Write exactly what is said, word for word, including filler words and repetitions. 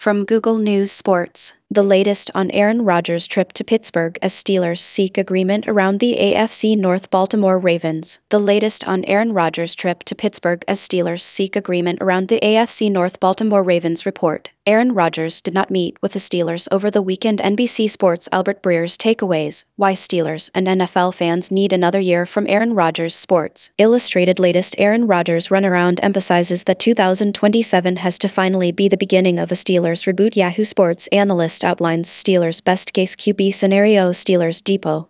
From Google News Sports, the latest on Aaron Rodgers' trip to Pittsburgh as Steelers seek agreement around the A F C North. Baltimore Ravens. The latest on Aaron Rodgers' trip to Pittsburgh as Steelers seek agreement around the A F C North. Baltimore Ravens report. Aaron Rodgers did not meet with the Steelers over the weekend. N B C Sports' Albert Breer's takeaways, why Steelers and N F L fans need another year from Aaron Rodgers. Sports Illustrated latest Aaron Rodgers runaround emphasizes that two thousand twenty-seven has to finally be the beginning of a Steelers reboot. Yahoo Sports analyst outlines Steelers' best-case Q B scenario. Steelers Depot.